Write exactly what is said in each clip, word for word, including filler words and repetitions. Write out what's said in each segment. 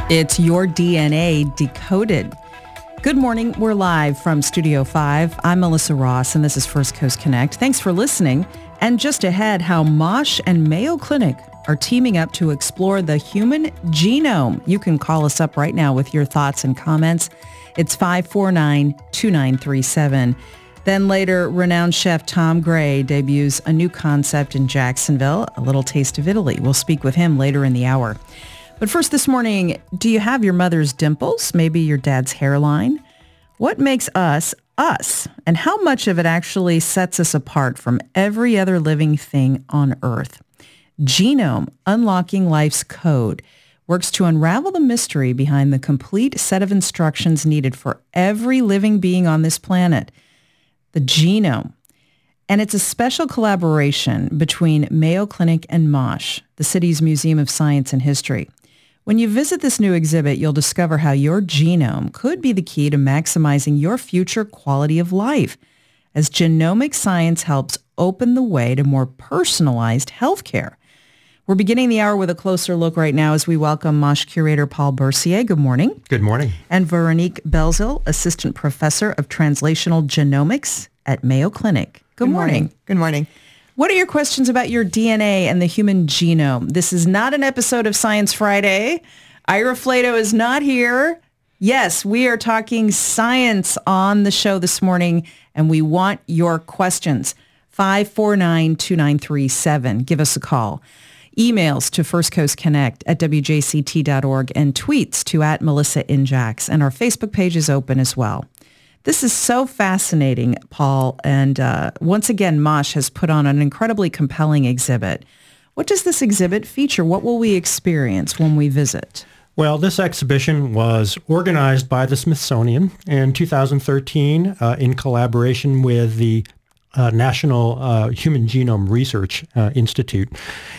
It's Your D N A Decoded. Good morning. We're live from Studio five. I'm Melissa Ross, and this is First Coast Connect. Thanks for listening. And just ahead, how Mosh and Mayo Clinic are teaming up to explore the human genome. You can call us up right now with your thoughts and comments. It's five four nine, two nine three seven. Then later, renowned chef Tom Gray debuts a new concept in Jacksonville, a little taste of Italy. We'll speak with him later in the hour. But first this morning, do you have your mother's dimples? Maybe your dad's hairline? What makes us us? And how much of it actually sets us apart from every other living thing on Earth? Genome, Unlocking Life's Code, works to unravel the mystery behind the complete set of instructions needed for every living being on this planet. The genome. And it's a special collaboration between Mayo Clinic and Mosh, the city's Museum of Science and History. When you visit this new exhibit, you'll discover how your genome could be the key to maximizing your future quality of life, as genomic science helps open the way to more personalized healthcare. We're beginning the hour with a closer look right now as we welcome Mosh curator Paul Bercier. Good morning. Good morning. And Veronique Belzil, assistant professor of translational genomics at Mayo Clinic. Good, Good morning. morning. Good morning. What are your questions about your D N A and the human genome? This is not an episode of Science Friday. Ira Flato is not here. Yes, we are talking science on the show this morning, and we want your questions. five four nine, two nine three seven. Give us a call. Emails to First Coast Connect at W J C T dot org and tweets to at Melissa Injax. And our Facebook page is open as well. This is so fascinating, Paul. And uh, once again, Mosh has put on an incredibly compelling exhibit. What does this exhibit feature? What will we experience when we visit? Well, this exhibition was organized by the Smithsonian in two thousand thirteen uh, in collaboration with the Uh, National uh, Human Genome Research uh, Institute.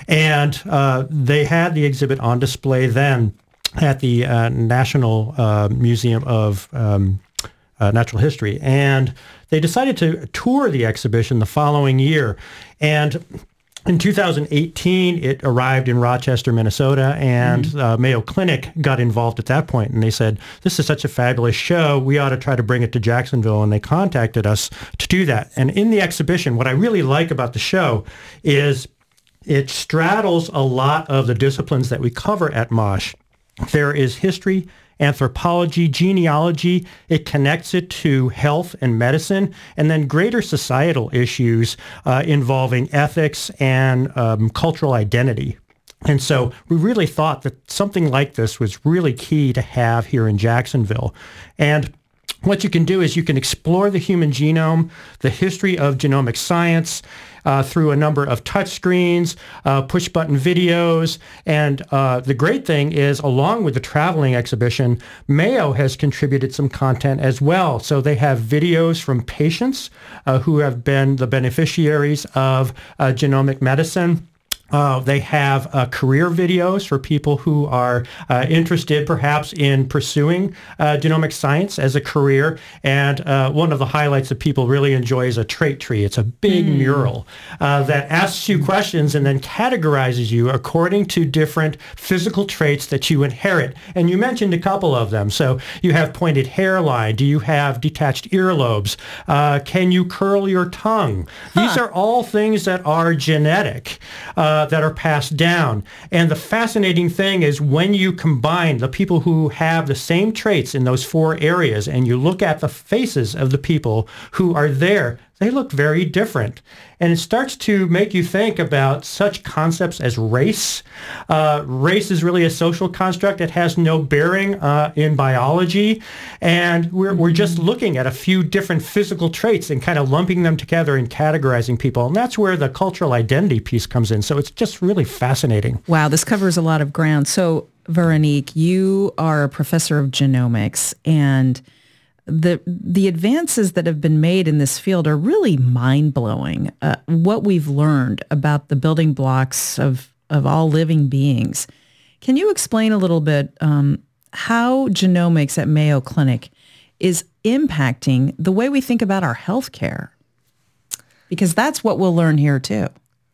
And uh, they had the exhibit on display then at the uh, National uh, Museum of um, uh, Natural History. And they decided to tour the exhibition the following year. And in two thousand eighteen, it arrived in Rochester, Minnesota, and mm-hmm. uh, Mayo Clinic got involved at that point. And they said, this is such a fabulous show, we ought to try to bring it to Jacksonville. And they contacted us to do that. And in the exhibition, what I really like about the show is it straddles a lot of the disciplines that we cover at Mosh. There is history, anthropology, genealogy. It connects it to health and medicine, and then greater societal issues uh, involving ethics and um, cultural identity. And so we really thought that something like this was really key to have here in Jacksonville. And what you can do is you can explore the human genome, the history of genomic science, uh, through a number of touch screens, uh, push-button videos. And uh, the great thing is, along with the traveling exhibition, Mayo has contributed some content as well. So they have videos from patients uh, who have been the beneficiaries of uh, genomic medicine. Uh, they have uh, career videos for people who are uh, interested perhaps in pursuing uh, genomic science as a career. And uh, one of the highlights that people really enjoy is a trait tree. It's a big mm. mural uh, that asks you questions and then categorizes you according to different physical traits that you inherit. And you mentioned a couple of them. So you have pointed hairline. Do you have detached earlobes? Uh, can you curl your tongue? Huh. These are all things that are genetic. Uh, Uh, that are passed down. And the fascinating thing is when you combine the people who have the same traits in those four areas and you look at the faces of the people who are there, they look very different. And it starts to make you think about such concepts as race. Uh, race is really a social construct. It has no bearing uh, in biology. And we're, we're just looking at a few different physical traits and kind of lumping them together and categorizing people. And that's where the cultural identity piece comes in. So it's just really fascinating. Wow, this covers a lot of ground. So, Veronique, you are a professor of genomics, and The the advances that have been made in this field are really mind-blowing. Uh, what we've learned about the building blocks of, of all living beings. Can you explain a little bit um, how genomics at Mayo Clinic is impacting the way we think about our healthcare? Because that's what we'll learn here too.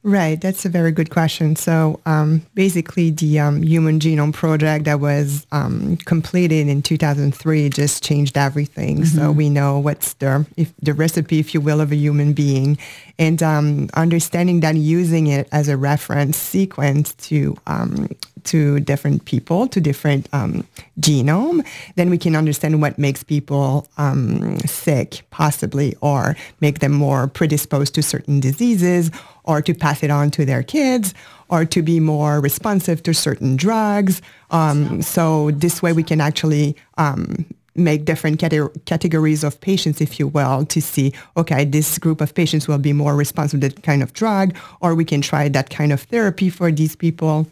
Right, that's a very good question. So um, basically the um, Human Genome Project that was um, completed in two thousand three just changed everything. Mm-hmm. So we know what's the, if, the recipe, if you will, of a human being. And um, understanding that, using it as a reference sequence to um, to different people, to different um, genome, then we can understand what makes people um, sick, possibly, or make them more predisposed to certain diseases, or to pass it on to their kids, or to be more responsive to certain drugs. Um, so this way we can actually um, make different cate- categories of patients, if you will, to see, okay, this group of patients will be more responsive to that kind of drug, or we can try that kind of therapy for these people.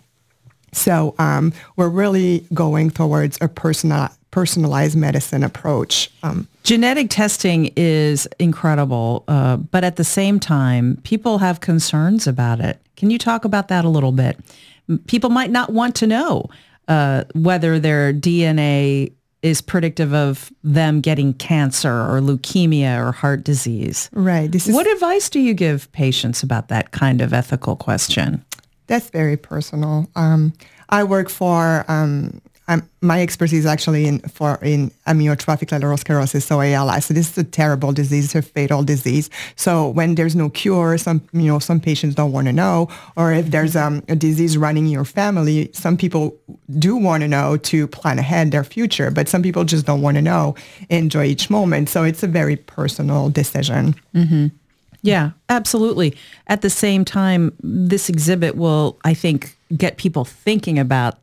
So um, we're really going towards a personal, personalized medicine approach. Um, Genetic testing is incredible, uh, but at the same time, people have concerns about it. Can you talk about that a little bit? People might not want to know uh, whether their D N A is predictive of them getting cancer or leukemia or heart disease. Right. This is, what advice do you give patients about that kind of ethical question? That's very personal. Um, I work for, um, um, my expertise actually in for in amyotrophic lateral sclerosis, so A L S. So this is a terrible disease, it's a fatal disease. So when there's no cure, some you know some patients don't want to know, or if there's um, a disease running in your family, some people do want to know to plan ahead their future, but some people just don't want to know, enjoy each moment. So it's a very personal decision. Mm-hmm. Yeah, absolutely. At the same time, this exhibit will, I think, get people thinking about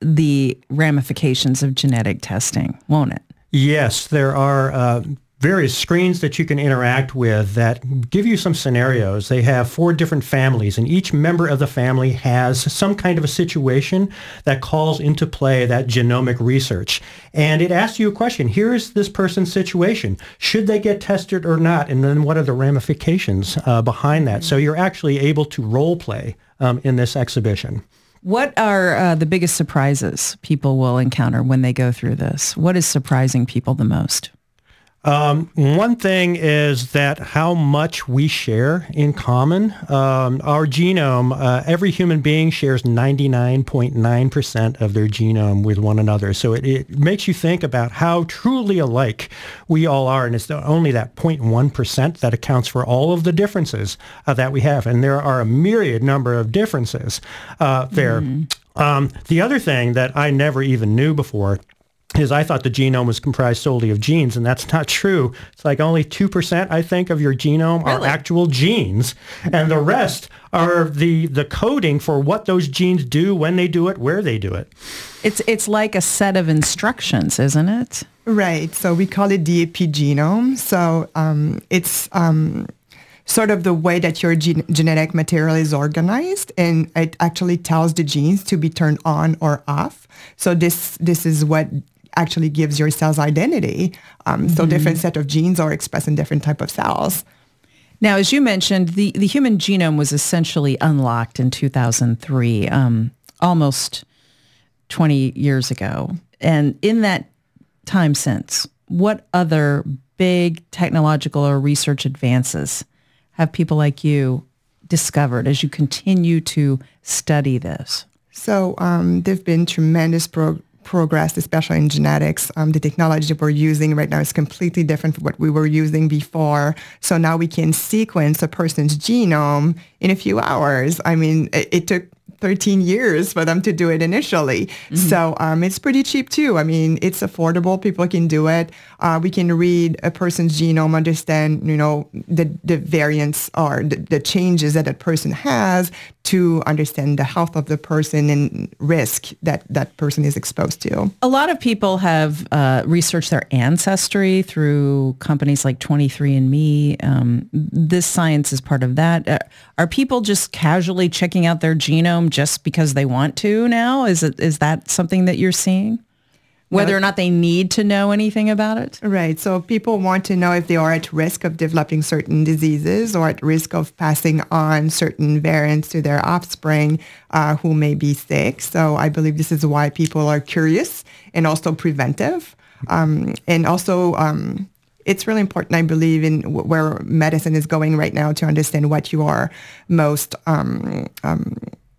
the ramifications of genetic testing, won't it? Yes, there are uh, various screens that you can interact with that give you some scenarios. They have four different families, and each member of the family has some kind of a situation that calls into play that genomic research. And it asks you a question. Here's this person's situation. Should they get tested or not? And then what are the ramifications uh, behind that? So you're actually able to role play um, in this exhibition. What are uh, the biggest surprises people will encounter when they go through this? What is surprising people the most? Um, one thing is that how much we share in common. Um, our genome, uh, every human being shares ninety-nine point nine percent of their genome with one another. So it, it makes you think about how truly alike we all are. And it's only that zero point one percent that accounts for all of the differences uh, that we have. And there are a myriad number of differences uh, there. Mm. Um, the other thing that I never even knew before is I thought the genome was comprised solely of genes, and that's not true. It's like only two percent, I think, of your genome really? are actual genes, and the rest are the, the coding for what those genes do, when they do it, where they do it. It's it's like a set of instructions, isn't it? Right. So we call it the epigenome. So um, it's um, sort of the way that your gen- genetic material is organized, and it actually tells the genes to be turned on or off. So this this is what actually gives your cell's identity. Um, mm-hmm. So different set of genes are expressed in different type of cells. Now, as you mentioned, the, the human genome was essentially unlocked in two thousand three, um, almost twenty years ago. And in that time since, what other big technological or research advances have people like you discovered as you continue to study this? So um, there have been tremendous pro- progress, especially in genetics. Um, the technology we're using right now is completely different from what we were using before. So now we can sequence a person's genome in a few hours. I mean, it, it took thirteen years for them to do it initially. Mm-hmm. So um, it's pretty cheap too. I mean, it's affordable. People can do it. Uh, we can read a person's genome, understand, you know, the, the variants or the, the changes that that person has to understand the health of the person and risk that that person is exposed to. A lot of people have uh, researched their ancestry through companies like twenty-three and me. Um, this science is part of that. Uh, are people just casually checking out their genome just because they want to now? Is it is that something that you're seeing? Whether or not they need to know anything about it? Right. So people want to know if they are at risk of developing certain diseases or at risk of passing on certain variants to their offspring uh, who may be sick. So I believe this is why people are curious and also preventive. Um, and also um, it's really important, I believe, in w- where medicine is going right now to understand what you are most, um, um,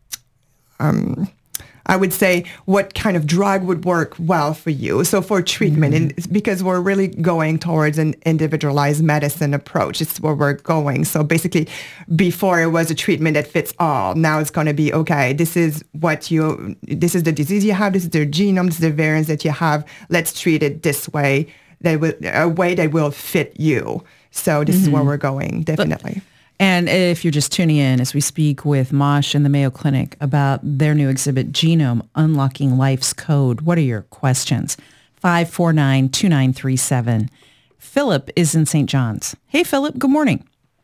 um, I would say, what kind of drug would work well for you. So for treatment, mm-hmm. and it's because we're really going towards an individualized medicine approach. It's where we're going. So basically, before it was a treatment that fits all. Now it's going to be, okay, this is what you, this is the disease you have, this is the genome, this is the variants that you have. Let's treat it this way, that will, a way that will fit you. So this mm-hmm. is where we're going, definitely. But- And if you're just tuning in as we speak with Mosh and the Mayo Clinic about their new exhibit, Genome, Unlocking Life's Code, what are your questions? five four nine, two nine three seven. Philip is in Saint John's. Hey, Philip, good morning.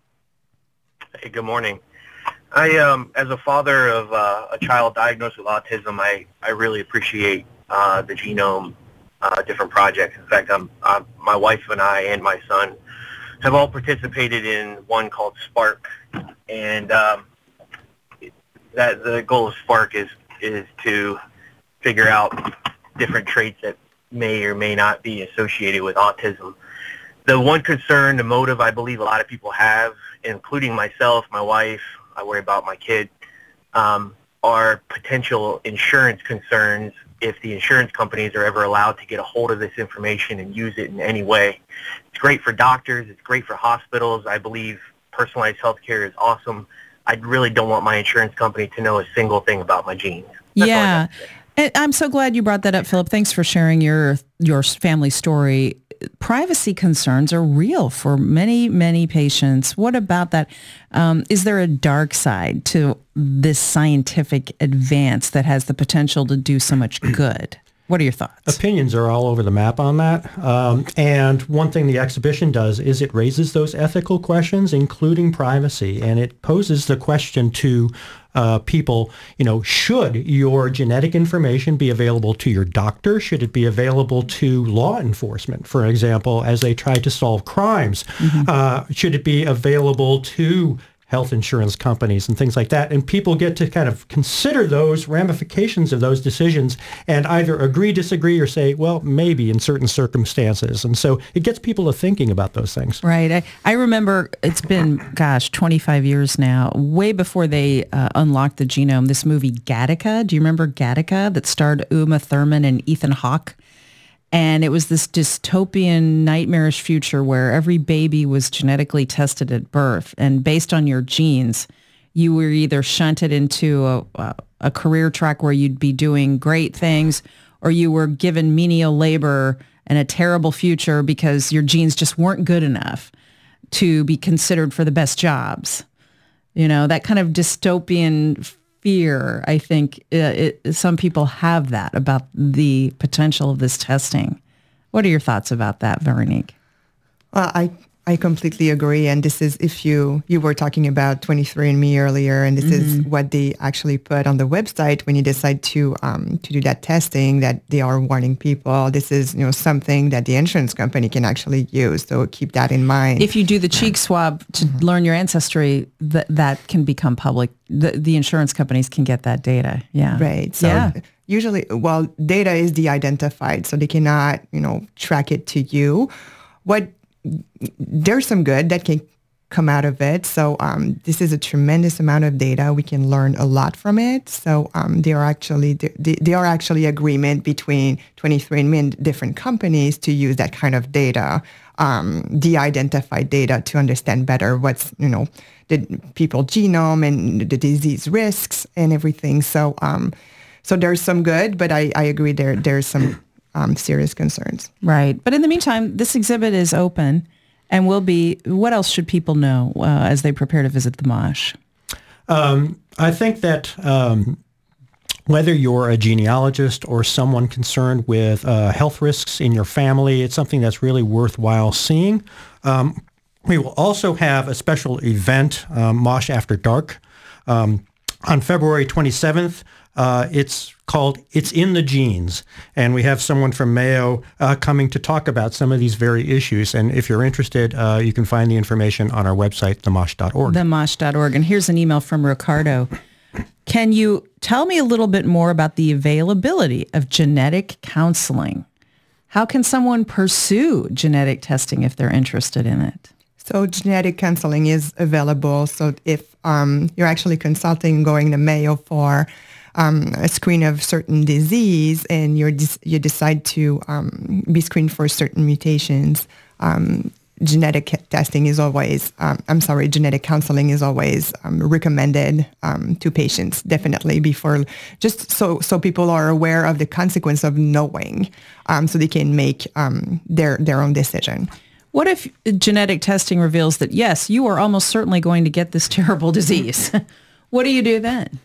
Hey, good morning. I, um, as a father of uh, a child diagnosed with autism, I, I really appreciate uh, the Genome, uh, different projects. In fact, I'm, I'm, my wife and I and my son have all participated in one called Spark, and um, that the goal of Spark is is to figure out different traits that may or may not be associated with autism. The one concern, the motive I believe a lot of people have, including myself, my wife, I worry about my kid, um, are potential insurance concerns if the insurance companies are ever allowed to get a hold of this information and use it in any way. It's great for doctors. It's great for hospitals. I believe personalized healthcare is awesome. I really don't want my insurance company to know a single thing about my genes. That's yeah. And I'm so glad you brought that up, Philip. Thanks for sharing your your family story. Privacy concerns are real for many, many patients. What about that? Um, is there a dark side to this scientific advance that has the potential to do so much good? What are your thoughts? Opinions are all over the map on that. Um, and one thing the exhibition does is it raises those ethical questions, including privacy. And it poses the question to uh, people, you know, should your genetic information be available to your doctor? Should it be available to law enforcement, for example, as they try to solve crimes? Mm-hmm. Uh, should it be available to health insurance companies and things like that? And people get to kind of consider those ramifications of those decisions and either agree, disagree, or say, well, maybe in certain circumstances. And so it gets people to thinking about those things. Right. I, I remember it's been, gosh, twenty-five years now, way before they uh, unlocked the genome, this movie Gattaca. Do you remember Gattaca that starred Uma Thurman and Ethan Hawke? And it was this dystopian, nightmarish future where every baby was genetically tested at birth. And based on your genes, you were either shunted into a, a, a career track where you'd be doing great things, or you were given menial labor and a terrible future because your genes just weren't good enough to be considered for the best jobs. You know, that kind of dystopian fear, I think uh, it, some people have that about the potential of this testing. What are your thoughts about that, Veronique? Well, I I completely agree. And this is, if you, you were talking about twenty-three and me earlier, and this mm-hmm. is what they actually put on the website when you decide to um, to do that testing, that they are warning people. This is, you know, something that the insurance company can actually use. So keep that in mind. If you do the cheek swab to mm-hmm. learn your ancestry, that that can become public. The, the insurance companies can get that data. Yeah. Right. So yeah. usually, well, data is de-identified, so they cannot, you know, track it to you. What There's some good that can come out of it. So um, this is a tremendous amount of data. We can learn a lot from it. So um, there are actually there, there are actually agreement between twenty-three and me and different companies to use that kind of data, um, de-identified data, to understand better what's, you know, the people's genome and the disease risks and everything. So um, so there's some good, but I, I agree there there's some Um, serious concerns. Right. But in the meantime, this exhibit is open and will be, what else should people know uh, as they prepare to visit the Mosh? Um, I think that um, whether you're a genealogist or someone concerned with uh, health risks in your family, it's something that's really worthwhile seeing. Um, we will also have a special event, um, Mosh After Dark, um, on February twenty-seventh. Uh, it's called It's in the Genes, and we have someone from Mayo uh, coming to talk about some of these very issues. And if you're interested, uh, you can find the information on our website, the mosh dot org. the mosh dot org. And here's an email from Ricardo. Can you tell me a little bit more about the availability of genetic counseling? How can someone pursue genetic testing if they're interested in it? So genetic counseling is available. So if um, you're actually consulting, going to Mayo for um, a screen of certain disease, and you're de- you decide to um, be screened for certain mutations, um, genetic testing is always, um, I'm sorry, genetic counseling is always um, recommended um, to patients, definitely, before, just so so people are aware of the consequence of knowing, um, so they can make um, their their own decision. What if genetic testing reveals that, yes, you are almost certainly going to get this terrible disease? What do you do then?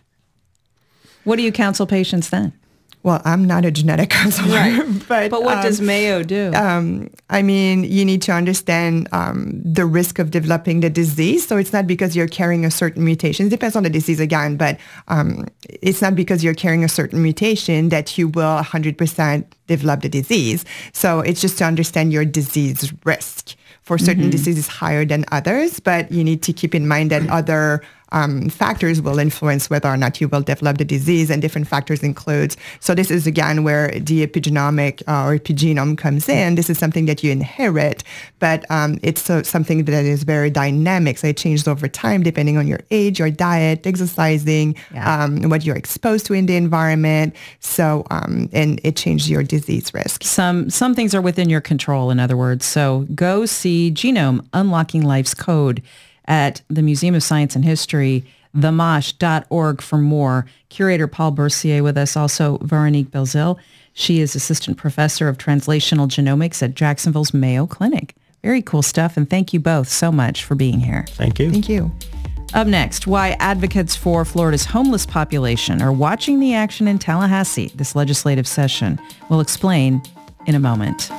What do you counsel patients then? Well, I'm not a genetic counselor, right. but but what um, does Mayo do? Um, I mean, you need to understand um, the risk of developing the disease. So it's not because you're carrying a certain mutation. It depends on the disease again, but um, it's not because you're carrying a certain mutation that you will one hundred percent develop the disease. So it's just to understand your disease risk. For certain mm-hmm. diseases higher than others, but you need to keep in mind that other um, factors will influence whether or not you will develop the disease, and different factors include. So this is again where the epigenomic uh, or epigenome comes in. This is something that you inherit, but um, it's so, something that is very dynamic. So it changes over time depending on your age, your diet, exercising, yeah. um, what you're exposed to in the environment. So um, and it changes your disease risk. Some some things are within your control, in other words. So go see Genome Unlocking Life's Code at the Museum of Science and History, the mosh dot org for more. Curator Paul Bercier with us, also Veronique Belzile. She is Assistant Professor of Translational Genomics at Jacksonville's Mayo Clinic. Very cool stuff, and thank you both so much for being here. Thank you. Thank you. Up next, why advocates for Florida's homeless population are watching the action in Tallahassee this legislative session. We'll explain in a moment.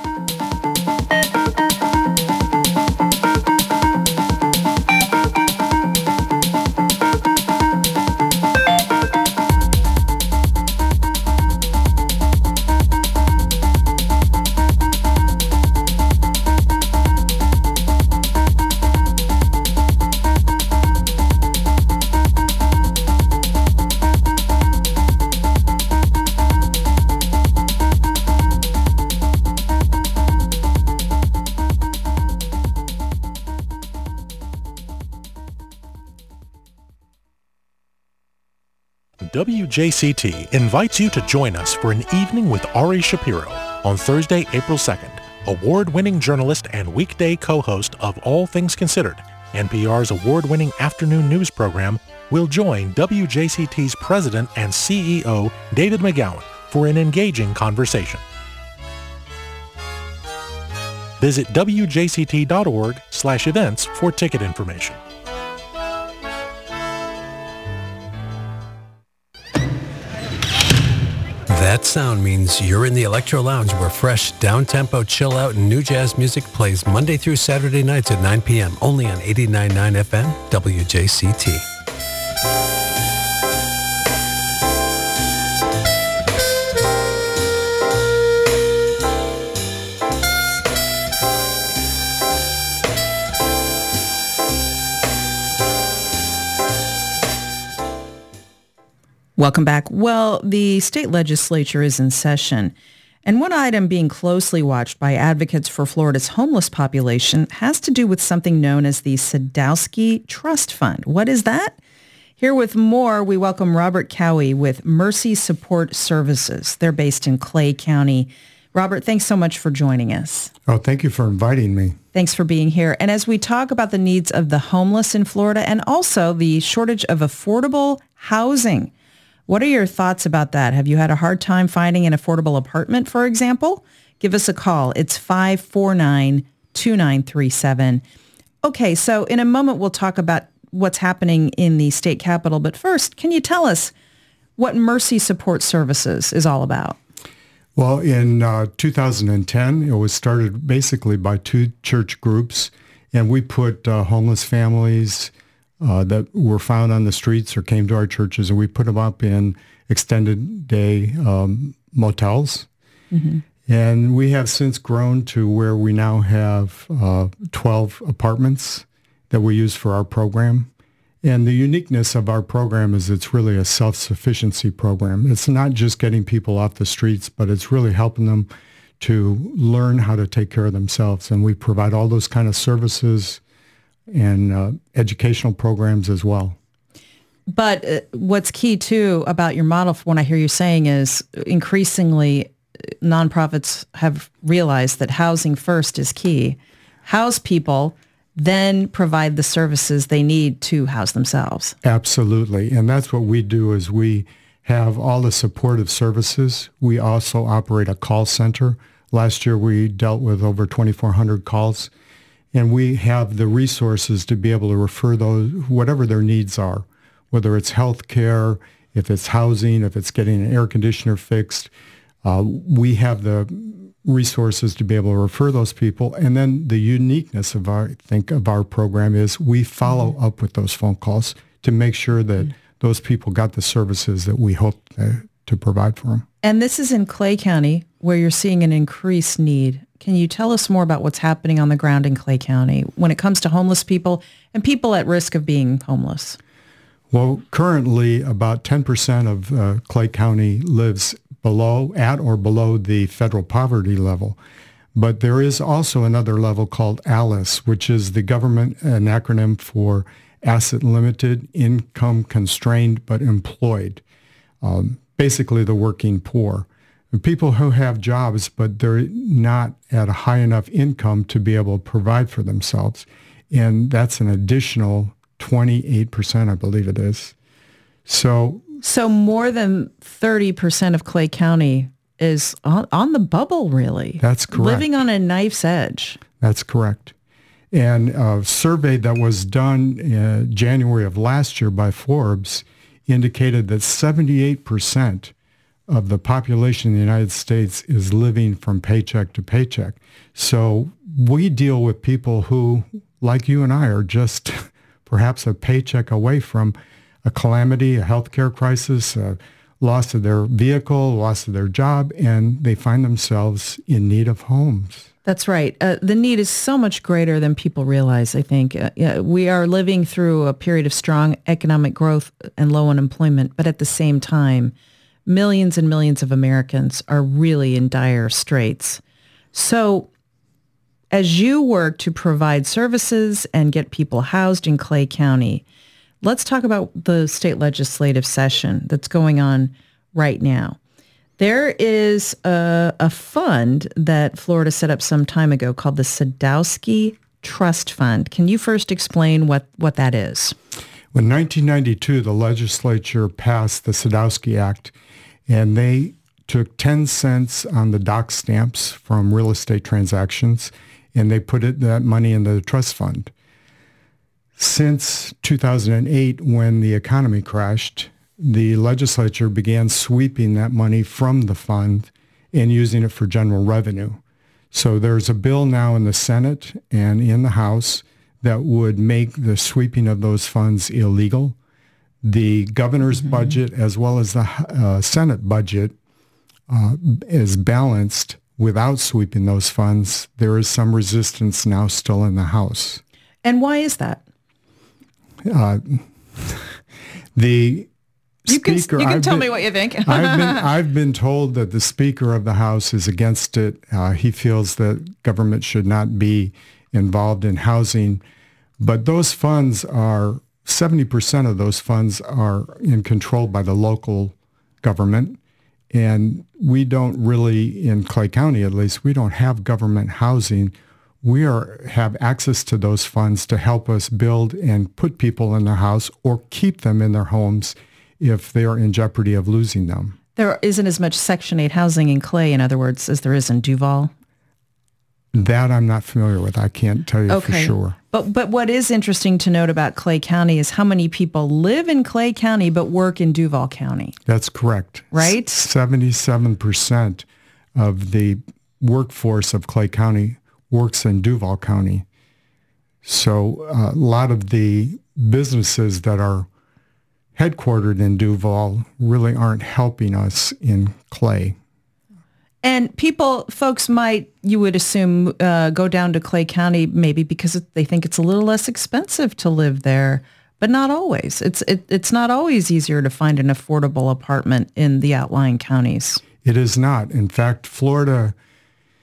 W J C T invites you to join us for an evening with Ari Shapiro on Thursday, April second. Award-winning journalist and weekday co-host of All Things Considered, N P R's award-winning afternoon news program, will join W J C T's president and C E O, David McGowan, for an engaging conversation. Visit W J C T dot org slash events for ticket information. That sound means you're in the Electro Lounge, where fresh, down-tempo, chill-out, and new jazz music plays Monday through Saturday nights at nine p.m. only on eighty-nine point nine F M, W J C T. Welcome back. Well, the state legislature is in session, and one item being closely watched by advocates for Florida's homeless population has to do with something known as the Sadowski Trust Fund. What is that? Here with more, we welcome Robert Cowie with Mercy Support Services. They're based in Clay County. Robert, thanks so much for joining us. Oh, thank you for inviting me. Thanks for being here. And as we talk about the needs of the homeless in Florida and also the shortage of affordable housing, what are your thoughts about that? Have you had a hard time finding an affordable apartment, for example? Give us a call. It's five four nine, two nine three seven. Okay, so in a moment we'll talk about what's happening in the state capitol. But first, can you tell us what Mercy Support Services is all about? Well, in uh, two thousand ten, it was started basically by two church groups, and we put uh, homeless families Uh, that were found on the streets or came to our churches, and we put them up in extended day um, motels. Mm-hmm. And we have since grown to where we now have uh, twelve apartments that we use for our program. And the uniqueness of our program is it's really a self-sufficiency program. It's not just getting people off the streets, but it's really helping them to learn how to take care of themselves. And we provide all those kind of services and uh, educational programs as well. But uh, what's key, too, about your model, from what I hear you saying, is increasingly nonprofits have realized that housing first is key. House people, then provide the services they need to house themselves. Absolutely. And that's what we do is we have all the supportive services. We also operate a call center. Last year, we dealt with over twenty-four hundred calls. And we have the resources to be able to refer those, whatever their needs are, whether it's health care, if it's housing, if it's getting an air conditioner fixed. Uh, we have the resources to be able to refer those people. And then the uniqueness of our, I think, of our program is we follow mm-hmm. up with those phone calls to make sure that mm-hmm. those people got the services that we hope uh, to provide for them. And this is in Clay County, where you're seeing an increased need. Can you tell us more about what's happening on the ground in Clay County when it comes to homeless people and people at risk of being homeless? Well, currently about ten percent of uh, Clay County lives below, at or below the federal poverty level. But there is also another level called ALICE, which is the government, an acronym for Asset Limited, Income Constrained, but Employed. Um, basically the working poor. And people who have jobs, but they're not at a high enough income to be able to provide for themselves. And that's an additional twenty-eight percent, I believe it is. So So more than thirty percent of Clay County is on, on the bubble, really. That's correct. Living on a knife's edge. That's correct. And a survey that was done in January of last year by Forbes indicated that seventy-eight percent of the population in the United States is living from paycheck to paycheck. So we deal with people who, like you and I, are just perhaps a paycheck away from a calamity, a healthcare crisis, a loss of their vehicle, loss of their job, and they find themselves in need of homes. That's right. Uh, the need is so much greater than people realize, I think. Uh, yeah, we are living through a period of strong economic growth and low unemployment, but at the same time, millions and millions of Americans are really in dire straits. So as you work to provide services and get people housed in Clay County, let's talk about the state legislative session that's going on right now. There is a, a fund that Florida set up some time ago called the Sadowski Trust Fund. Can you first explain what, what that is? In nineteen ninety-two, the legislature passed the Sadowski Act, and they took ten cents on the dock stamps from real estate transactions, and they put it, that money in the trust fund. Since two thousand eight, when the economy crashed, the legislature began sweeping that money from the fund and using it for general revenue. So there's a bill now in the Senate and in the House that would make the sweeping of those funds illegal. The governor's mm-hmm. budget as well as the uh, Senate budget uh, is balanced without sweeping those funds. There is some resistance now still in the House. And why is that? Uh, the You can, Speaker, you can I've tell been, me what you think. I've, been, I've been told that the Speaker of the House is against it. Uh, he feels that government should not be involved in housing. But those funds are, seventy percent of those funds are in control by the local government. And we don't really, in Clay County at least, we don't have government housing. We are have access to those funds to help us build and put people in their house or keep them in their homes if they are in jeopardy of losing them. There isn't as much Section eight housing in Clay, in other words, as there is in Duval? That I'm not familiar with. I can't tell you okay. for sure. But but what is interesting to note about Clay County is how many people live in Clay County but work in Duval County. That's correct. Right? seventy-seven percent of the workforce of Clay County works in Duval County. So uh, a lot of the businesses that are headquartered in Duval really aren't helping us in Clay. And people, folks might, you would assume, uh, go down to Clay County maybe because they think it's a little less expensive to live there, but not always. It's it, it's not always easier to find an affordable apartment in the outlying counties. It is not. In fact, Florida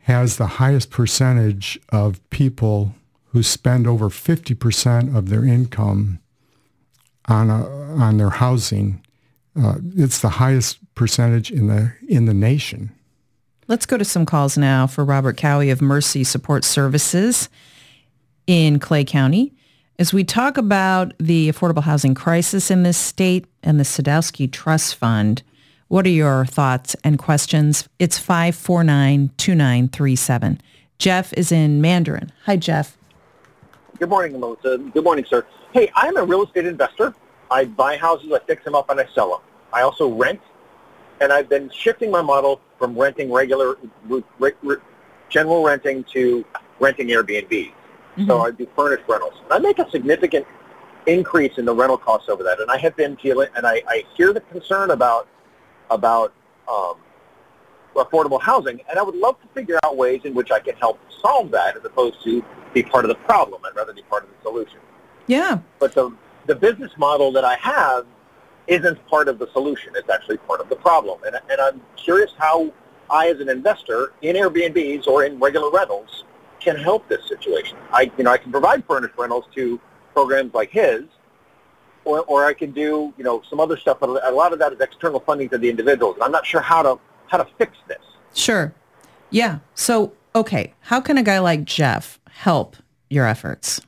has the highest percentage of people who spend over fifty percent of their income on a, on their housing. Uh, it's the highest percentage in the in the nation. Let's go to some calls now for Robert Cowie of Mercy Support Services in Clay County as we talk about the affordable housing crisis in this state and the Sadowski Trust Fund. What are your thoughts and questions? It's five four nine, two nine three seven. Jeff is in Mandarin. Hi, Jeff. Good morning, Melissa. Good morning, sir. Hey, I'm a real estate investor. I buy houses, I fix them up, and I sell them. I also rent, and I've been shifting my model from renting regular, re, re, general renting to renting Airbnbs. Mm-hmm. So I do furnished rentals. And I make a significant increase in the rental costs over that, and I have been dealing, and I, I hear the concern about about um, affordable housing, and I would love to figure out ways in which I can help solve that as opposed to be part of the problem. I'd rather be part of the solution. Yeah. But the the business model that I have isn't part of the solution. It's actually part of the problem. And, and I'm curious how I, as an investor in Airbnbs or in regular rentals, can help this situation. I, you know, I can provide furnished rentals to programs like his, or, or I can do, you know, some other stuff. But a lot of that is external funding to the individuals. And I'm not sure how to how to fix this. Sure. Yeah. So, okay, how can a guy like Jeff help your efforts?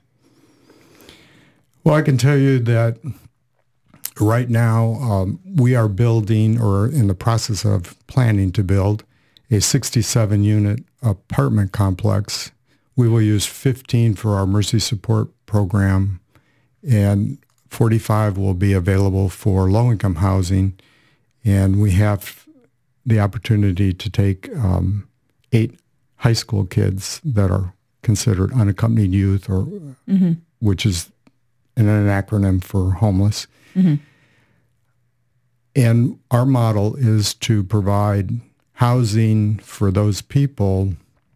Well, I can tell you that right now um, we are building, or in the process of planning to build, a sixty-seven unit apartment complex. We will use fifteen for our Mercy Support program, and forty-five will be available for low-income housing. And we have the opportunity to take um, eight high school kids that are considered unaccompanied youth, or mm-hmm. which is an acronym for homeless. Mm-hmm. And our model is to provide housing for those people.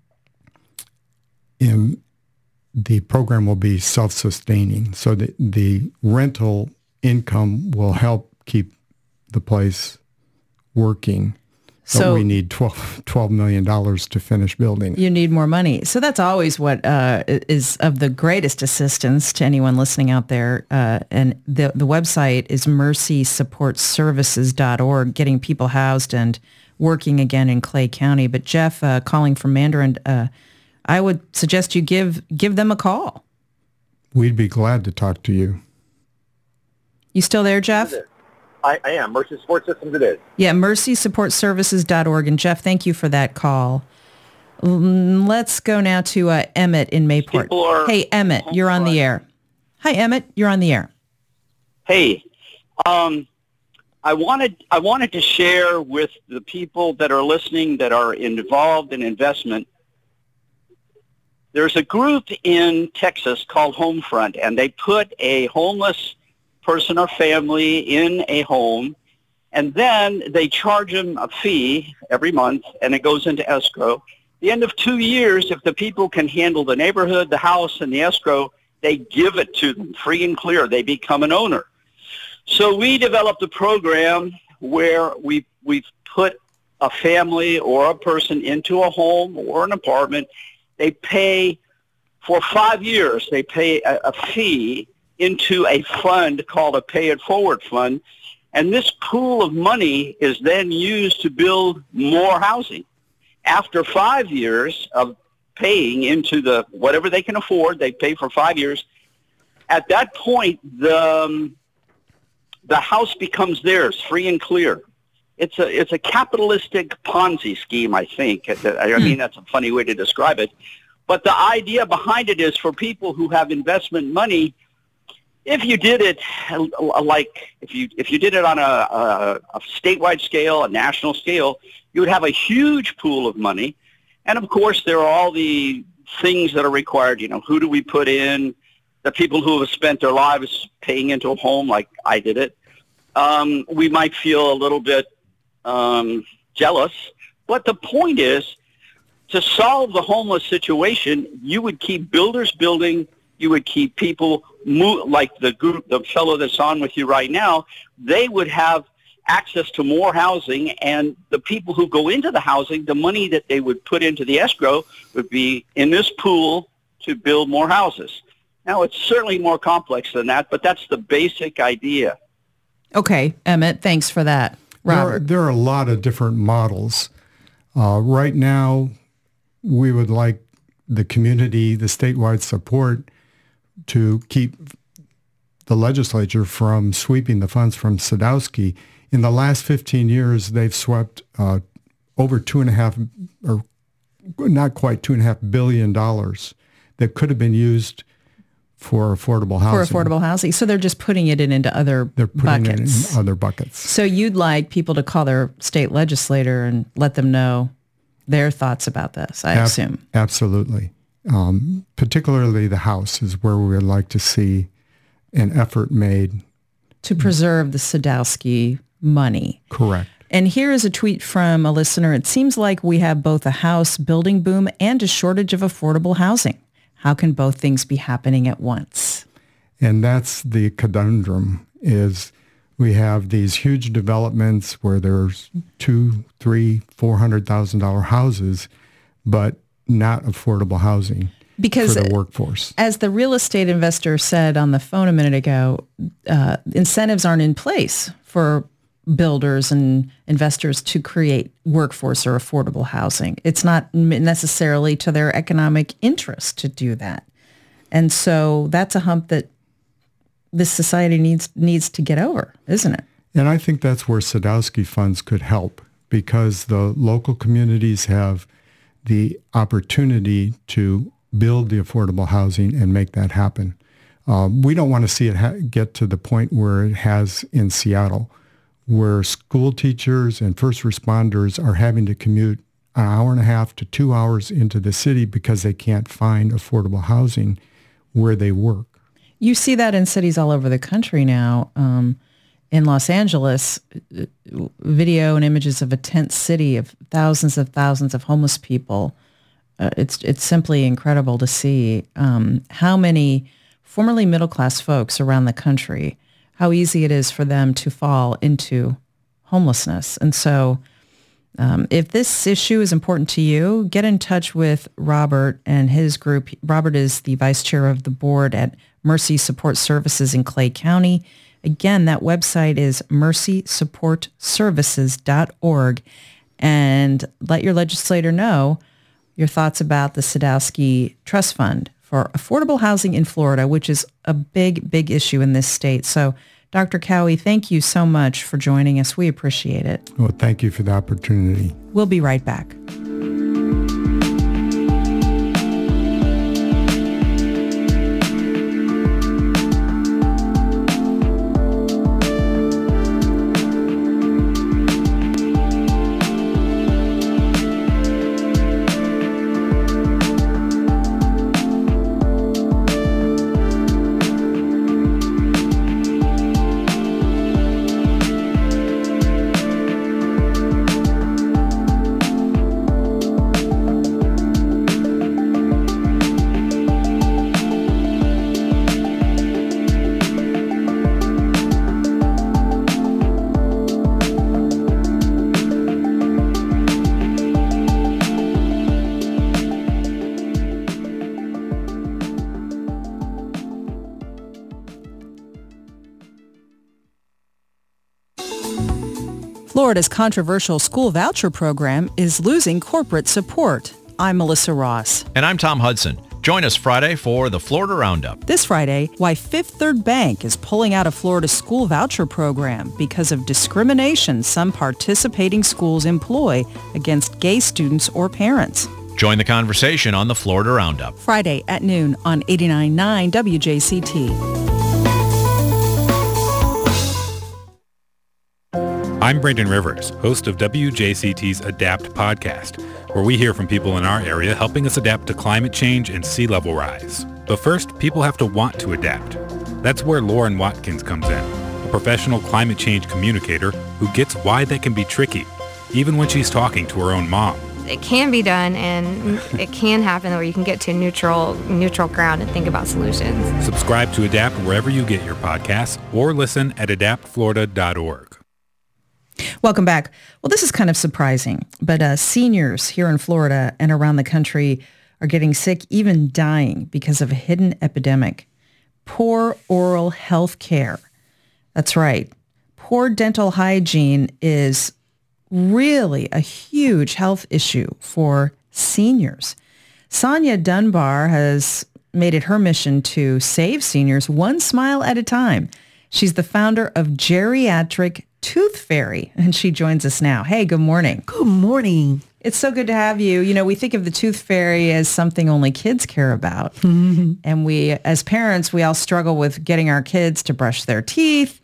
And the program will be self-sustaining. So the, the rental income will help keep the place working. So but we need twelve, twelve million dollars to finish building it. You need more money. So that's always what uh, is of the greatest assistance to anyone listening out there. Uh, and the, the website is mercy support services dot org, getting people housed and working again in Clay County. But Jeff, uh, calling from Mandarin, uh, I would suggest you give give them a call. We'd be glad to talk to you. You still there, Jeff? I, I am. Mercy Support Systems it is. Yeah, mercy support services dot org. And Jeff, thank you for that call. Let's go now to uh, Emmett in Mayport. Hey, Emmett, you're on the air. Hi, Emmett, you're on the air. Hey, um, I wanted I wanted to share with the people that are listening that are involved in investment. There's a group in Texas called Homefront, and they put a homeless person or family in a home, and then they charge them a fee every month, and it goes into escrow. At the end of two years, if the people can handle the neighborhood, the house, and the escrow, they give it to them free and clear. They become an owner. So we developed a program where we we've put a family or a person into a home or an apartment. They pay for five years. They pay a, a fee into a fund called a Pay It Forward Fund, and this pool of money is then used to build more housing. After five years of paying into the whatever they can afford, they pay for five years. At that point, the um, the house becomes theirs, free and clear. It's a it's a capitalistic Ponzi scheme, I think. I mean, that's a funny way to describe it. But the idea behind it is for people who have investment money. If you did it like if you if you did it on a, a, a statewide scale, a national scale, you would have a huge pool of money. And of course, there are all the things that are required. You know, who do we put in? The people who have spent their lives paying into a home, like I did it. Um, we might feel a little bit um, jealous, but the point is, to solve the homeless situation, you would keep builders building. You would keep people move, like the group, the fellow that's on with you right now. They would have access to more housing, and the people who go into the housing, the money that they would put into the escrow would be in this pool to build more houses. Now, it's certainly more complex than that, but that's the basic idea. Okay, Emmett, thanks for that. Robert. There, there are a lot of different models. Uh, right now, we would like the community, the statewide support to keep the legislature from sweeping the funds from Sadowski. In the last fifteen years, they've swept uh, over two and a half, or not quite two and a half billion dollars that could have been used for affordable housing. For affordable housing. So they're just putting it in into other they're putting buckets. It in other buckets. So you'd like people to call their state legislator and let them know their thoughts about this, I Ab- assume. Absolutely. Um, particularly the House is where we would like to see an effort made. To preserve the Sadowski money. Correct. And here is a tweet from a listener. It seems like we have both a house building boom and a shortage of affordable housing. How can both things be happening at once? And that's the conundrum, is we have these huge developments where there's two, three, four hundred thousand dollar houses, but not affordable housing because for the workforce. As the real estate investor said on the phone a minute ago, uh, incentives aren't in place for builders and investors to create workforce or affordable housing. It's not necessarily to their economic interest to do that. And so that's a hump that this society needs needs to get over, isn't it? And I think that's where Sadowski funds could help, because the local communities have the opportunity to build the affordable housing and make that happen. Um, we don't want to see it ha- get to the point where it has in Seattle, where school teachers and first responders are having to commute an hour and a half to two hours into the city because they can't find affordable housing where they work. You see that in cities all over the country now. Um, in Los Angeles, video and images of a tent city of thousands of thousands of homeless people. Uh, it's it's simply incredible to see um, how many formerly middle-class folks around the country, how easy it is for them to fall into homelessness. And so um, if this issue is important to you, get in touch with Robert and his group. Robert is the vice chair of the board at Mercy Support Services in Clay County. Again, that website is mercy support services dot org. And let your legislator know your thoughts about the Sadowski Trust Fund for affordable housing in Florida, which is a big, big issue in this state. So, Doctor Cowie, thank you so much for joining us. We appreciate it. Well, thank you for the opportunity. We'll be right back. Florida's controversial school voucher program is losing corporate support. I'm Melissa Ross. And I'm Tom Hudson. Join us Friday for the Florida Roundup. This Friday, why Fifth Third Bank is pulling out of Florida's school voucher program because of discrimination some participating schools employ against gay students or parents. Join the conversation on the Florida Roundup. Friday at noon on eighty-nine point nine W J C T. I'm Brandon Rivers, host of W J C T's Adapt podcast, where we hear from people in our area helping us adapt to climate change and sea level rise. But first, people have to want to adapt. That's where Lauren Watkins comes in, a professional climate change communicator who gets why that can be tricky, even when she's talking to her own mom. It can be done, and it can happen where you can get to a neutral, neutral ground and think about solutions. Subscribe to Adapt wherever you get your podcasts, or listen at adapt florida dot org. Welcome back. Well, this is kind of surprising, but uh, seniors here in Florida and around the country are getting sick, even dying because of a hidden epidemic. Poor oral health care. That's right. Poor dental hygiene is really a huge health issue for seniors. Sonia Dunbar has made it her mission to save seniors one smile at a time. She's the founder of Geriatric Tooth Fairy, and she joins us now. Hey, good morning. Good morning. It's so good to have you. You know, we think of the Tooth Fairy as something only kids care about. Mm-hmm. And we, as parents, we all struggle with getting our kids to brush their teeth.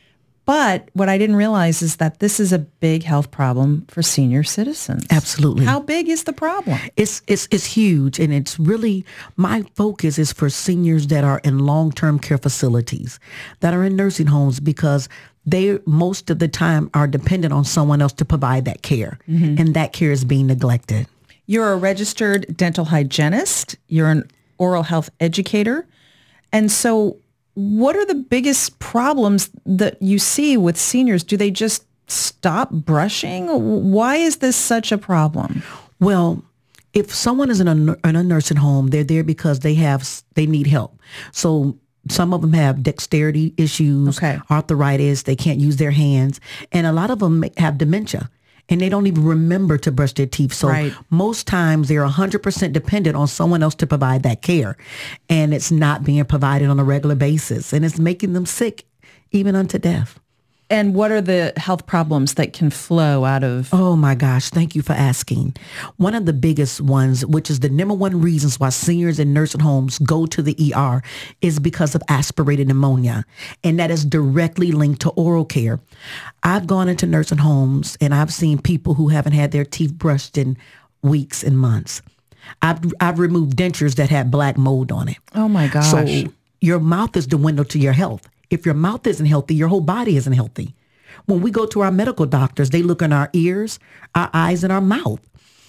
But what I didn't realize is that this is a big health problem for senior citizens. Absolutely. How big is the problem? It's it's it's huge, and it's really, my focus is for seniors that are in long-term care facilities, that are in nursing homes, because they most of the time are dependent on someone else to provide that care, mm-hmm. and that care is being neglected. You're a registered dental hygienist. You're an oral health educator. And so what are the biggest problems that you see with seniors? Do they just stop brushing? Why is this such a problem? Well, if someone is in a, in a nursing home, they're there because they have they need help. So some of them have dexterity issues, okay. arthritis, they can't use their hands, and a lot of them have dementia. And they don't even remember to brush their teeth. So right. most times they're one hundred percent dependent on someone else to provide that care. And it's not being provided on a regular basis. And it's making them sick, even unto death. And what are the health problems that can flow out of? Oh, my gosh. Thank you for asking. One of the biggest ones, which is the number one reasons why seniors in nursing homes go to the E R, is because of aspirated pneumonia. And that is directly linked to oral care. I've gone into nursing homes and I've seen people who haven't had their teeth brushed in weeks and months. I've, I've removed dentures that had black mold on it. Oh, my gosh. So your mouth is the window to your health. If your mouth isn't healthy, your whole body isn't healthy. When we go to our medical doctors, they look in our ears, our eyes, and our mouth.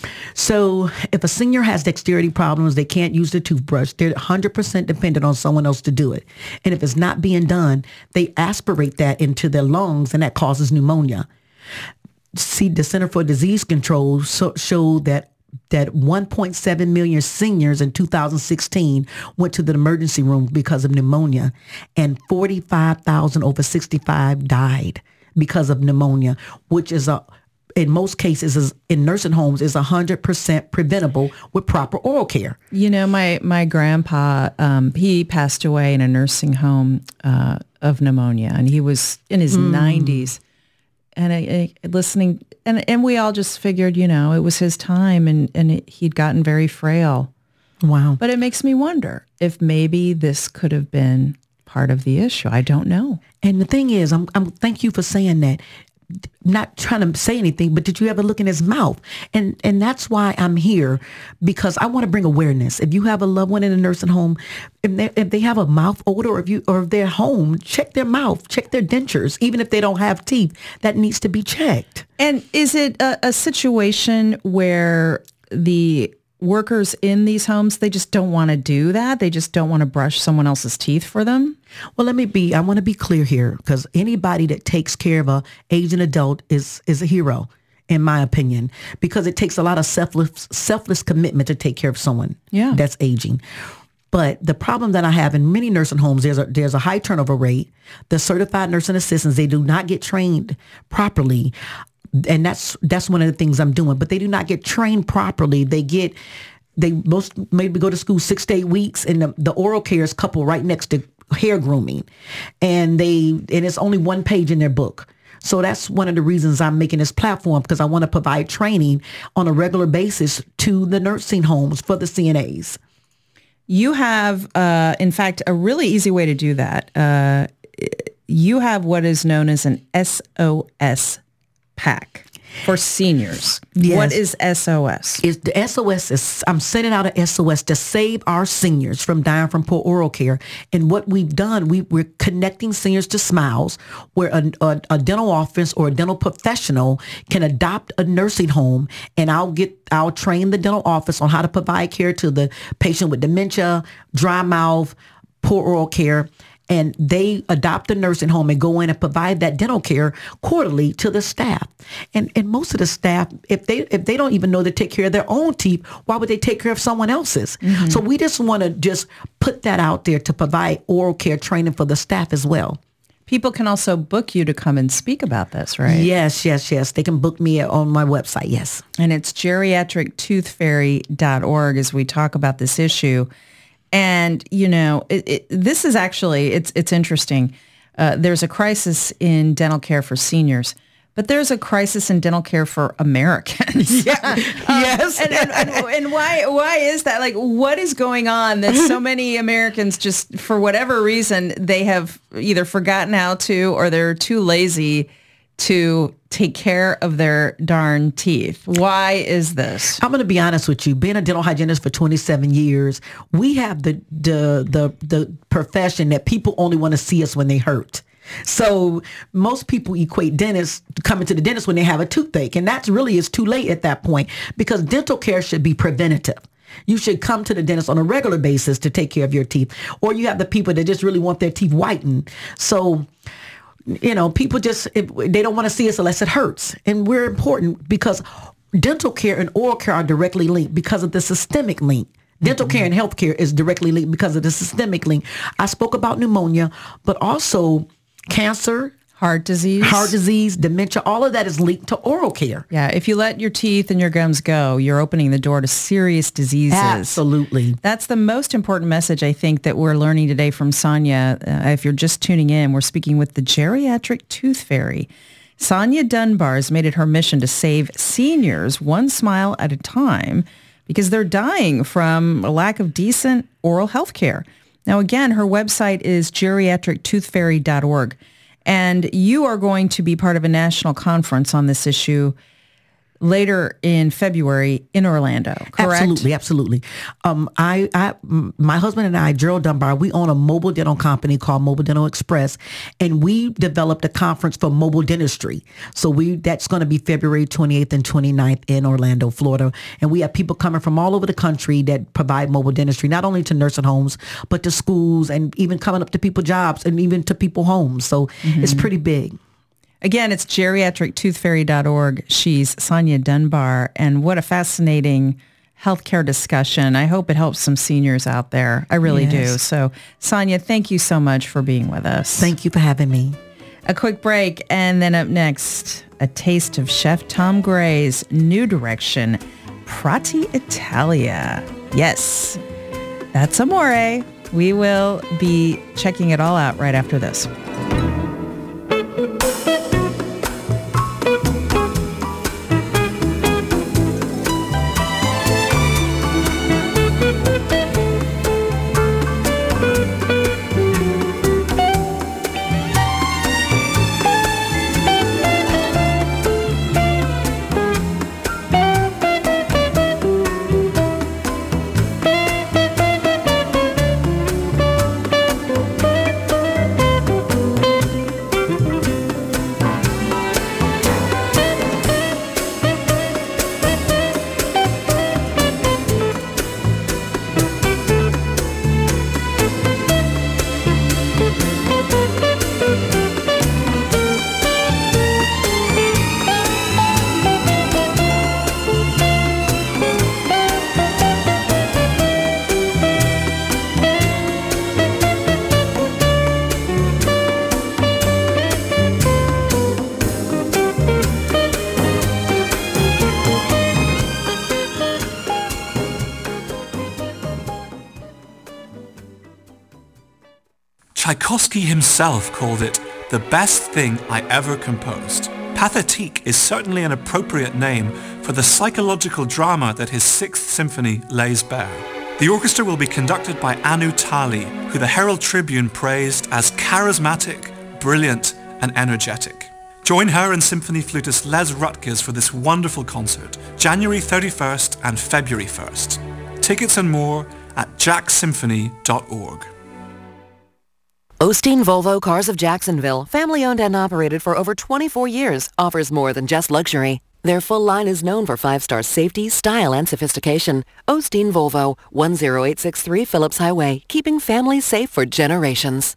So if a senior has dexterity problems, they can't use the toothbrush, they're one hundred percent dependent on someone else to do it. And if it's not being done, they aspirate that into their lungs, and that causes pneumonia. See, the Center for Disease Control so, showed that that one point seven million seniors in two thousand sixteen went to the emergency room because of pneumonia, and forty-five thousand over sixty-five died because of pneumonia, which is a, in most cases is in nursing homes is one hundred percent preventable with proper oral care. You know, my, my grandpa, um, he passed away in a nursing home uh, of pneumonia, and he was in his mm. nineties. And I, I, listening, and and we all just figured, you know, it was his time, and, and it, he'd gotten very frail. Wow. But it makes me wonder if maybe this could have been part of the issue. I don't know. And the thing is, I'm, I'm thank you for saying that. Not trying to say anything, but did you ever look in his mouth? And and that's why I'm here, because I want to bring awareness. If you have a loved one in a nursing home, if they, if they have a mouth odor, or if you or if they're home, check their mouth, check their dentures, even if they don't have teeth. That needs to be checked. And is it a, a situation where the workers in these homes, they just don't want to do that? They just don't want to brush someone else's teeth for them? Well, let me be, I want to be clear here, because anybody that takes care of a aging adult is, is a hero, in my opinion, because it takes a lot of selfless, selfless commitment to take care of someone yeah. that's aging. But the problem that I have in many nursing homes, there's a, there's a high turnover rate. The certified nursing assistants, they do not get trained properly. And that's that's one of the things I'm doing. But they do not get trained properly. They get, they most maybe go to school six to eight weeks, and the, the oral care is coupled right next to hair grooming. And they and it's only one page in their book. So that's one of the reasons I'm making this platform, because I want to provide training on a regular basis to the nursing homes for the C N As. You have, uh, in fact, a really easy way to do that. Uh, you have what is known as an S O S pack for seniors. Yes. What is S O S? Is the S O S is I'm sending out an S O S to save our seniors from dying from poor oral care. And what we've done, we, we're connecting seniors to Smiles, where a, a, a dental office or a dental professional can adopt a nursing home, and I'll get I'll train the dental office on how to provide care to the patient with dementia, dry mouth, poor oral care. and they adopt a nursing home and go in and provide that dental care quarterly to the staff. And and most of the staff, if they if they don't even know to take care of their own teeth, why would they take care of someone else's? Mm-hmm. So we just want to just put that out there to provide oral care training for the staff as well. People can also book you to come and speak about this, right? Yes, yes, yes. They can book me on my website, yes. And it's geriatric tooth fairy dot org as we talk about this issue. And, you know, it, it, this is actually, it's it's interesting. Uh, there's a crisis in dental care for seniors, but there's a crisis in dental care for Americans. Yeah. um, yes. And, and, and, and why why is that? Like, what is going on that so many Americans just, for whatever reason, they have either forgotten how to or they're too lazy to take care of their darn teeth? Why is this? I'm going to be honest with you. Being a dental hygienist for twenty-seven years, we have the the the, the profession that people only want to see us when they hurt. So most people equate dentists coming to the dentist when they have a toothache, and that really is too late at that point, because dental care should be preventative. You should come to the dentist on a regular basis to take care of your teeth. Or you have the people that just really want their teeth whitened. So, you know, people just, if, they don't want to see us unless it hurts. And we're important because dental care and oral care are directly linked because of the systemic link. Dental mm-hmm. care and health care is directly linked because of the systemic link. I spoke about pneumonia, but also cancer, heart disease, heart disease, dementia, all of that is linked to oral care. Yeah, if you let your teeth and your gums go, you're opening the door to serious diseases. Absolutely. That's the most important message, I think, that we're learning today from Sonia. Uh, if you're just tuning in, we're speaking with the Geriatric Tooth Fairy. Sonia Dunbar has made it her mission to save seniors one smile at a time because they're dying from a lack of decent oral health care. Now, again, her website is geriatric tooth fairy dot org. And you are going to be part of a national conference on this issue later in February in Orlando, correct? Absolutely, absolutely. Um, I, I, my husband and I, Gerald Dunbar, we own a mobile dental company called Mobile Dental Express, and we developed a conference for mobile dentistry. So we that's going to be February twenty-eighth and twenty-ninth in Orlando, Florida. And we have people coming from all over the country that provide mobile dentistry, not only to nursing homes, but to schools and even coming up to people's jobs and even to people's homes. So mm-hmm. it's pretty big. Again, it's geriatric tooth fairy dot org. She's Sonia Dunbar, and what a fascinating healthcare discussion. I hope it helps some seniors out there. I really yes. do. So, Sonia, thank you so much for being with us. Thank you for having me. A quick break, and then up next, a taste of Chef Tom Gray's new direction, Prati Italia. Yes, that's amore. We will be checking it all out right after this. Tchaikovsky himself called it the best thing I ever composed. Pathétique is certainly an appropriate name for the psychological drama that his Sixth Symphony lays bare. The orchestra will be conducted by Anu Tali, who the Herald Tribune praised as charismatic, brilliant, and energetic. Join her and symphony flutist Les Rutgers for this wonderful concert, January thirty-first and February first. Tickets and more at jack symphony dot org. Osteen Volvo Cars of Jacksonville, family-owned and operated for over twenty-four years, offers more than just luxury. Their full line is known for five-star safety, style, and sophistication. Osteen Volvo, one oh eight six three Phillips Highway, keeping families safe for generations.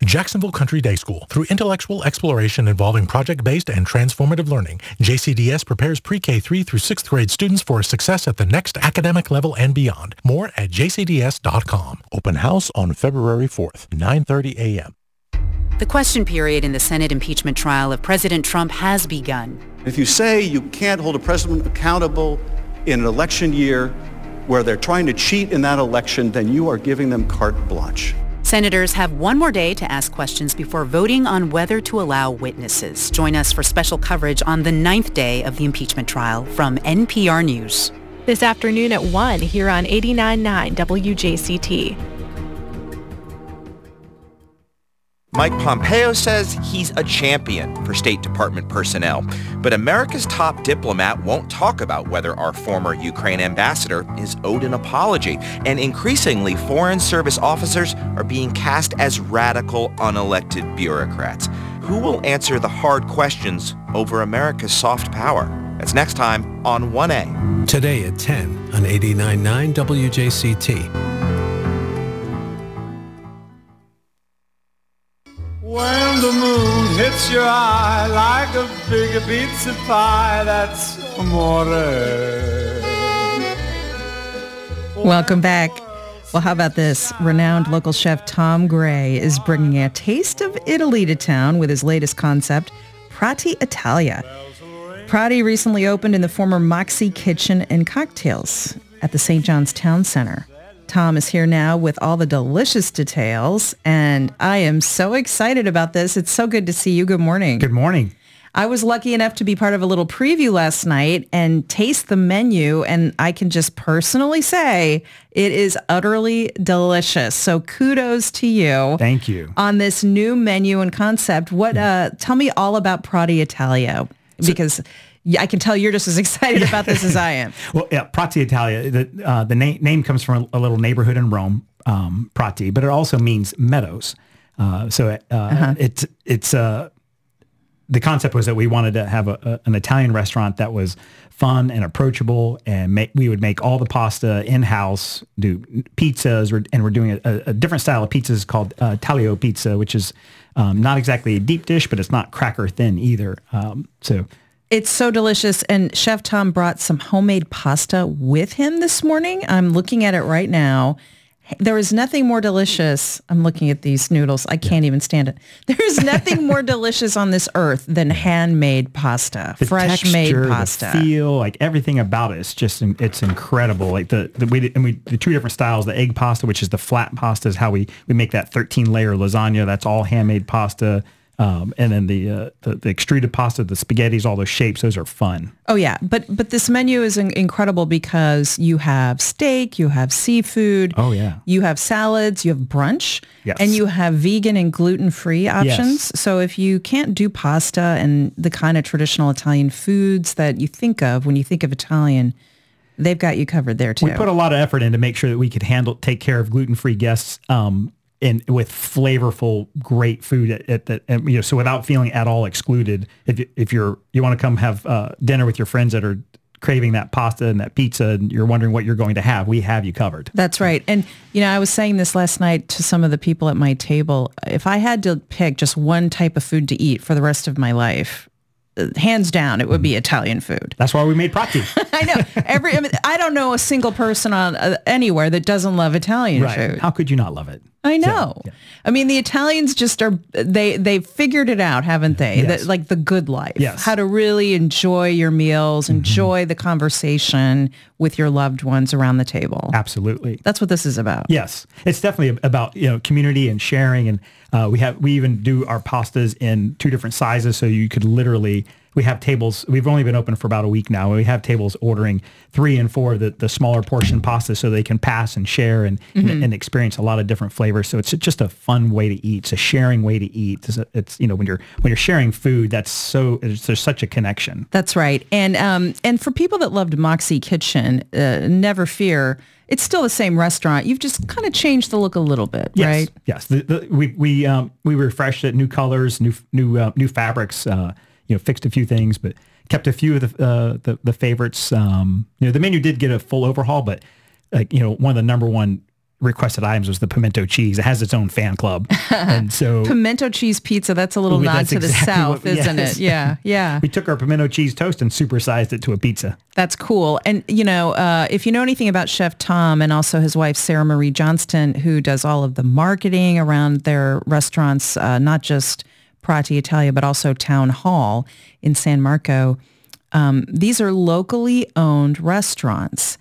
Jacksonville Country Day School. Through intellectual exploration involving project-based and transformative learning, J C D S prepares pre-K three through sixth grade students for success at the next academic level and beyond. More at j c d s dot com. Open house on February fourth, nine thirty a.m. The question period in the Senate impeachment trial of President Trump has begun. If you say you can't hold a president accountable in an election year where they're trying to cheat in that election, then you are giving them carte blanche. Senators have one more day to ask questions before voting on whether to allow witnesses. Join us for special coverage on the ninth day of the impeachment trial from N P R News. This afternoon at one here on eighty-nine point nine W J C T. Mike Pompeo says he's a champion for State Department personnel, but America's top diplomat won't talk about whether our former Ukraine ambassador is owed an apology. And increasingly, Foreign Service officers are being cast as radical, unelected bureaucrats. Who will answer the hard questions over America's soft power? That's next time on one A. Today at ten on eighty-nine point nine W J C T. When the moon hits your eye like a big pizza pie, that's amore. Welcome back. Well, how about this? Renowned local chef Tom Gray is bringing a taste of Italy to town with his latest concept, Prati Italia. Prati recently opened in the former Moxie Kitchen and Cocktails at the Saint John's Town Center. Tom is here now with all the delicious details, and I am so excited about this. It's so good to see you. Good morning. Good morning. I was lucky enough to be part of a little preview last night and taste the menu, and I can just personally say it is utterly delicious. So kudos to you. Thank you. On this new menu and concept. What? Uh, tell me all about Prati Italia, because... So, Yeah, I can tell you're just as excited yeah. about this as I am. Well, yeah, Prati Italia, the, uh, the na- name comes from a, a little neighborhood in Rome, um, Prati, but it also means meadows. Uh, so uh, uh-huh. it's, it's uh, the concept was that we wanted to have a, a, an Italian restaurant that was fun and approachable, and make, we would make all the pasta in-house, do pizzas, and we're doing a, a different style of pizzas called uh, taglio pizza, which is um, not exactly a deep dish, but it's not cracker thin either. Um, so... It's so delicious, and Chef Tom brought some homemade pasta with him this morning. I'm looking at it right now. There is nothing more delicious. I'm looking at these noodles. I can't yeah. even stand it. There is nothing more delicious on this earth than handmade pasta, the fresh texture, made pasta. The feel, like everything about it is just, it's incredible. Like the, the we and we the two different styles, the egg pasta, which is the flat pasta, is how we, we make that thirteen layer lasagna. That's all handmade pasta. Um, and then the, uh, the the extruded pasta, the spaghettis, all those shapes, those are fun. Oh, yeah. But but this menu is in- incredible because you have steak, you have seafood. Oh, yeah. You have salads, you have brunch. Yes. And you have vegan and gluten-free options. Yes. So if you can't do pasta and the kind of traditional Italian foods that you think of when you think of Italian, they've got you covered there, too. We put a lot of effort in to make sure that we could handle, take care of gluten-free guests um and with flavorful, great food at, at the, and, you know, so without feeling at all excluded. If you, if you're you want to come have uh, dinner with your friends that are craving that pasta and that pizza, and you're wondering what you're going to have, we have you covered. That's right. And you know, I was saying this last night to some of the people at my table. If I had to pick just one type of food to eat for the rest of my life, hands down, it would be Italian food. That's why we made Prati. I know. Every I, mean, I don't know a single person on uh, anywhere that doesn't love Italian right. food. How could you not love it? I know. So, yeah. I mean, the Italians just are, they, they've figured it out, haven't they? Yes. The, like the good life. Yes. How to really enjoy your meals, mm-hmm. enjoy the conversation with your loved ones around the table. Absolutely. That's what this is about. Yes. It's definitely about, you know, community and sharing. And uh, we have, we even do our pastas in two different sizes. So you could literally, we have tables, we've only been open for about a week now. We have tables ordering three and four of the, the smaller portion pastas so they can pass and share and, mm-hmm. and, and experience a lot of different flavors. So it's just a fun way to eat. It's a sharing way to eat. It's, a, it's you know, when you're when you're sharing food, that's so, there's such a connection. That's right. And um and for people that loved Moxie Kitchen, uh, never fear, it's still the same restaurant. You've just kind of changed the look a little bit, yes. right? Yes. The, the, we we um, we refreshed it, new colors, new new uh, new fabrics. Uh, you know, fixed a few things, but kept a few of the uh, the, the favorites. Um, you know, the menu did get a full overhaul, but like you know, one of the number one requested items was the pimento cheese. It has its own fan club. And so pimento cheese pizza, that's a little Ooh, nod that's to the exactly South, what- isn't yes. it? Yeah, yeah. we took our pimento cheese toast and supersized it to a pizza. That's cool. And, you know, uh, if you know anything about Chef Tom and also his wife, Sarah Marie Johnston, who does all of the marketing around their restaurants, uh, not just Prati Italia, but also Town Hall in San Marco, um, these are locally owned restaurants.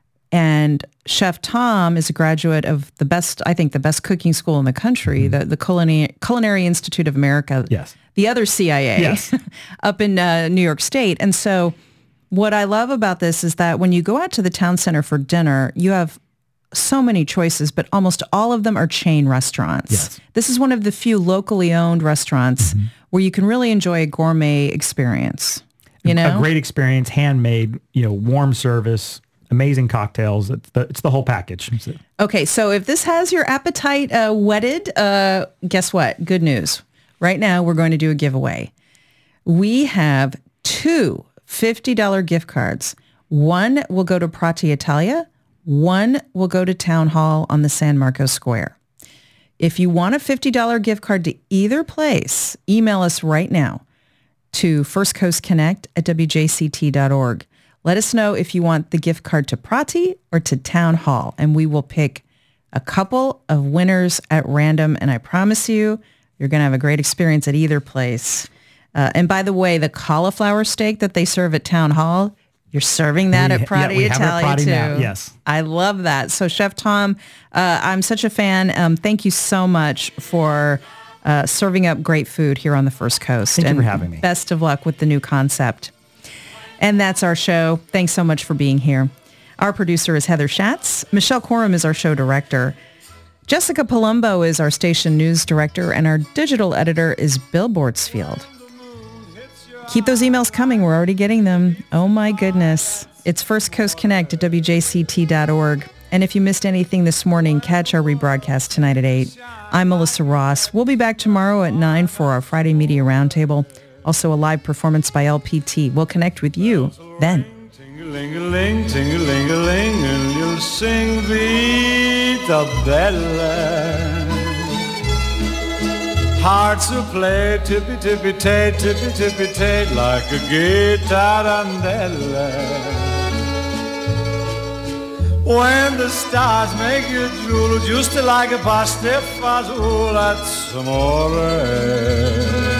And Chef Tom is a graduate of the best, I think, the best cooking school in the country, mm-hmm. the, the Culinary, Culinary Institute of America, yes. the other C I A, yes. up in uh, New York State. And so what I love about this is that when you go out to the town center for dinner, you have so many choices, but almost all of them are chain restaurants. Yes. This is one of the few locally owned restaurants mm-hmm. where you can really enjoy a gourmet experience. You know, a great experience, handmade, you know, warm service, amazing cocktails. It's the, it's the whole package. So. Okay, so if this has your appetite uh, whetted, uh, guess what? Good news. Right now, we're going to do a giveaway. We have two fifty dollars gift cards. One will go to Prati Italia. One will go to Town Hall on the San Marcos Square. If you want a fifty dollars gift card to either place, email us right now to first coast connect at w j c t dot org. Let us know if you want the gift card to Prati or to Town Hall, and we will pick a couple of winners at random. And I promise you, you're going to have a great experience at either place. Uh, and by the way, the cauliflower steak that they serve at Town Hall, you're serving that we, at Prati yeah, we have it at Italia Prati too. now, yes. I love that. So Chef Tom, uh, I'm such a fan. Um, thank you so much for uh, serving up great food here on the First Coast. Thank and you for having me. Best of luck with the new concept. And that's our show. Thanks so much for being here. Our producer is Heather Schatz. Michelle Corum is our show director. Jessica Palumbo is our station news director, and our digital editor is Bill Bortsfield. Keep those emails coming. We're already getting them. Oh my goodness. It's First Coast Connect at w j c t dot org. And if you missed anything this morning, catch our rebroadcast tonight at eight. I'm Melissa Ross. We'll be back tomorrow at nine for our Friday Media Roundtable. Also a live performance by L P T. We'll connect with you then. Ting-a-ling-a-ling, ting-a-ling-a-ling, and you'll sing Vita Bella. Hearts will play tippy-tippy-tay, tippy-tippy-tay, like a gay tarantella. When the stars make you drool, just like a pasta fazool, that's amore.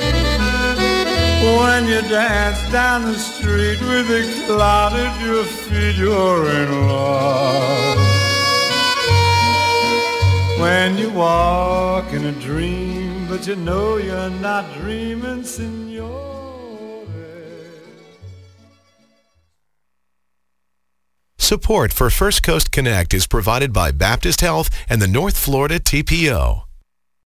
When you dance down the street with a cloud at your feet, you're in love. When you walk in a dream, but you know you're not dreaming, signore. Support for First Coast Connect is provided by Baptist Health and the North Florida T P O.